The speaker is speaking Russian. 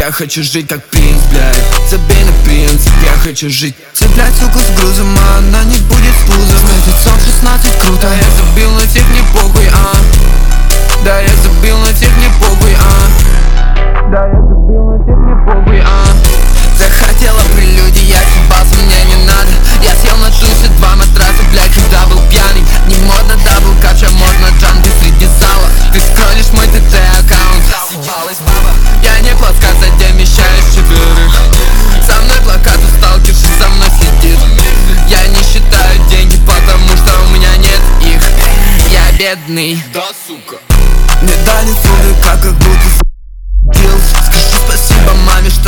Я хочу жить как принц, блядь. Забей на принцип, я хочу жить. Цеплять суку с грузом, а она не будет с пузом. Мертвецов 16 круто. Я забил на всех, не похуй, Да, я забил на всех, не похуй, Да, я забил на всех, не похуй, Захотела прелюдии, я съебался, мне не надо. Я съел на тусе 2 матраса, блядь, когда был пьяный. Не модно дабл кача, модно джанги среди зала. Ты скроллишь мой ТТ аккаунт. Съебалась баба. Я не плоска, вмещаешь 4. Со мной плакат у сталкерши, за мной следит. Я не считаю деньги, потому что у меня нет их. Я бедный. Да, сука. Мне дали фуды, как будто за***ил. Скажи спасибо маме, что